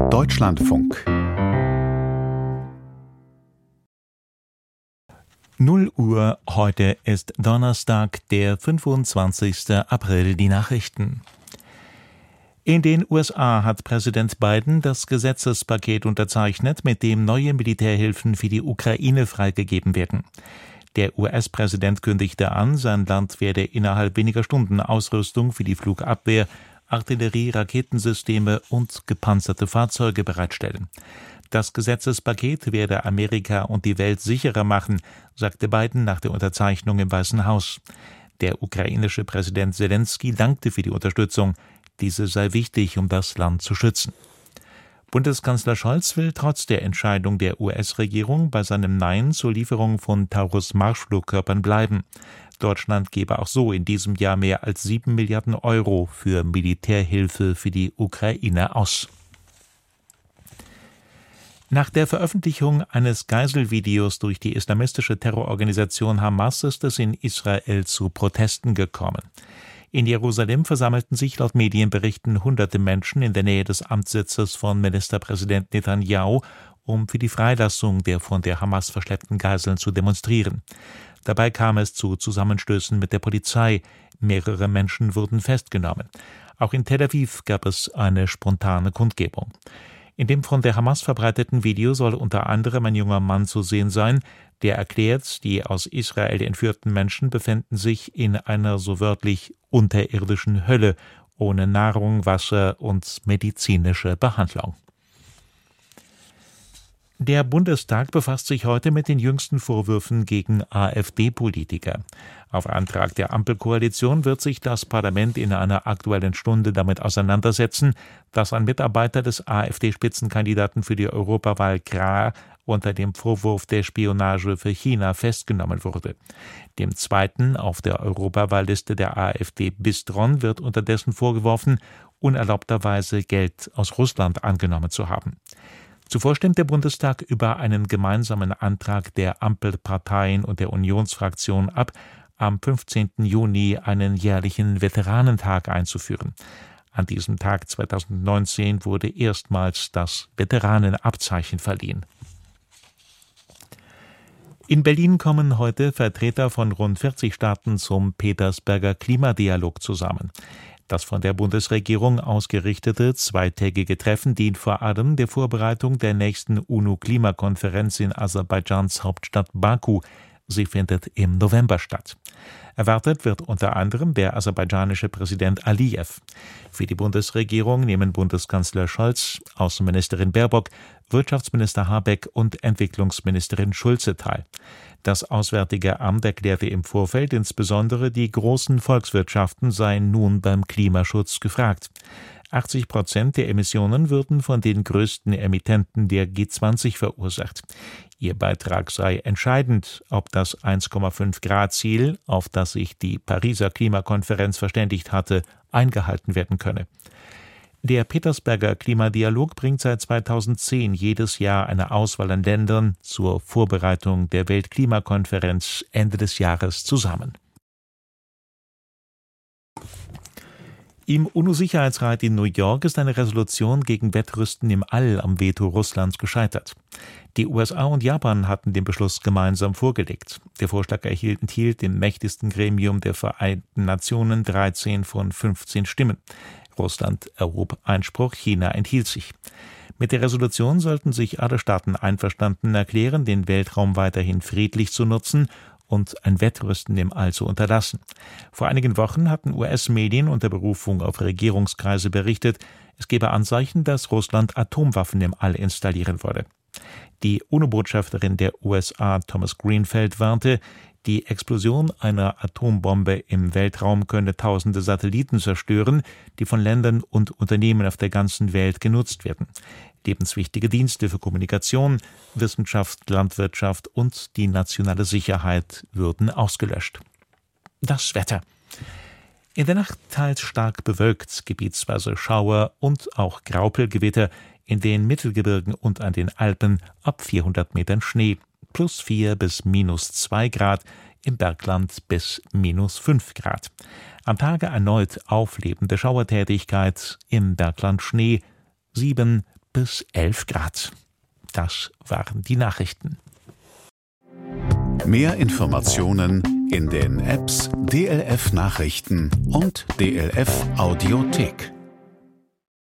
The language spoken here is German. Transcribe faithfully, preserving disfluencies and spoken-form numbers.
Deutschlandfunk. null Uhr, heute ist Donnerstag, der fünfundzwanzigster April, die Nachrichten. In den U S A hat Präsident Biden das Gesetzespaket unterzeichnet, mit dem neue Militärhilfen für die Ukraine freigegeben werden. Der U S-Präsident kündigte an, sein Land werde innerhalb weniger Stunden Ausrüstung für die Flugabwehr, Artillerie, Raketensysteme und gepanzerte Fahrzeuge bereitstellen. Das Gesetzespaket werde Amerika und die Welt sicherer machen, sagte Biden nach der Unterzeichnung im Weißen Haus. Der ukrainische Präsident Selenskyj dankte für die Unterstützung. Diese sei wichtig, um das Land zu schützen. Bundeskanzler Scholz will trotz der Entscheidung der U S-Regierung bei seinem Nein zur Lieferung von Taurus-Marschflugkörpern bleiben. Deutschland gebe auch so in diesem Jahr mehr als sieben Milliarden Euro für Militärhilfe für die Ukraine aus. Nach der Veröffentlichung eines Geiselvideos durch die islamistische Terrororganisation Hamas ist es in Israel zu Protesten gekommen. In Jerusalem versammelten sich laut Medienberichten hunderte Menschen in der Nähe des Amtssitzes von Ministerpräsident Netanyahu, um für die Freilassung der von der Hamas verschleppten Geiseln zu demonstrieren. Dabei kam es zu Zusammenstößen mit der Polizei. Mehrere Menschen wurden festgenommen. Auch in Tel Aviv gab es eine spontane Kundgebung. In dem von der Hamas verbreiteten Video soll unter anderem ein junger Mann zu sehen sein, der erklärt, die aus Israel entführten Menschen befänden sich in einer so wörtlich unterirdischen Hölle, ohne Nahrung, Wasser und medizinische Behandlung. Der Bundestag befasst sich heute mit den jüngsten Vorwürfen gegen AfD-Politiker. Auf Antrag der Ampelkoalition wird sich das Parlament in einer Aktuellen Stunde damit auseinandersetzen, dass ein Mitarbeiter des AfD-Spitzenkandidaten für die Europawahl Krah unter dem Vorwurf der Spionage für China festgenommen wurde. Dem zweiten auf der Europawahlliste der AfD Bistron wird unterdessen vorgeworfen, unerlaubterweise Geld aus Russland angenommen zu haben. Zuvor stimmt der Bundestag über einen gemeinsamen Antrag der Ampelparteien und der Unionsfraktion ab, am fünfzehnten Juni einen jährlichen Veteranentag einzuführen. An diesem Tag zweitausendneunzehn wurde erstmals das Veteranenabzeichen verliehen. In Berlin kommen heute Vertreter von rund vierzig Staaten zum Petersberger Klimadialog zusammen. Das von der Bundesregierung ausgerichtete zweitägige Treffen dient vor allem der Vorbereitung der nächsten UNO-Klimakonferenz in Aserbaidschans Hauptstadt Baku. Sie findet im November statt. Erwartet wird unter anderem der aserbaidschanische Präsident Aliyev. Für die Bundesregierung nehmen Bundeskanzler Scholz, Außenministerin Baerbock, Wirtschaftsminister Habeck und Entwicklungsministerin Schulze teil. Das Auswärtige Amt erklärte im Vorfeld insbesondere, die großen Volkswirtschaften seien nun beim Klimaschutz gefragt. achtzig Prozent der Emissionen würden von den größten Emittenten der G zwanzig verursacht. Ihr Beitrag sei entscheidend, ob das eins Komma fünf Grad Ziel, auf das sich die Pariser Klimakonferenz verständigt hatte, eingehalten werden könne. Der Petersberger Klimadialog bringt seit zweitausendzehn jedes Jahr eine Auswahl an Ländern zur Vorbereitung der Weltklimakonferenz Ende des Jahres zusammen. Im UNO-Sicherheitsrat in New York ist eine Resolution gegen Wettrüsten im All am Veto Russlands gescheitert. Die U S A und Japan hatten den Beschluss gemeinsam vorgelegt. Der Vorschlag erhielt, enthielt im mächtigsten Gremium der Vereinten Nationen dreizehn von fünfzehn Stimmen. Russland erhob Einspruch, China enthielt sich. Mit der Resolution sollten sich alle Staaten einverstanden erklären, den Weltraum weiterhin friedlich zu nutzen und ein Wettrüsten im All zu unterlassen. Vor einigen Wochen hatten U S-Medien unter Berufung auf Regierungskreise berichtet, es gebe Anzeichen, dass Russland Atomwaffen im All installieren wolle. Die UNO-Botschafterin der U S A, Thomas Greenfield, warnte, die Explosion einer Atombombe im Weltraum könne tausende Satelliten zerstören, die von Ländern und Unternehmen auf der ganzen Welt genutzt werden. Lebenswichtige Dienste für Kommunikation, Wissenschaft, Landwirtschaft und die nationale Sicherheit würden ausgelöscht. Das Wetter. In der Nacht teils stark bewölkt, gebietsweise Schauer und auch Graupelgewitter, in den Mittelgebirgen und an den Alpen ab vierhundert Metern Schnee, plus vier bis minus zwei Grad, im Bergland bis minus fünf Grad. Am Tage erneut auflebende Schauertätigkeit, im Bergland Schnee, sieben bis elf Grad. Das waren die Nachrichten. Mehr Informationen in den Apps D L F Nachrichten und D L F Audiothek.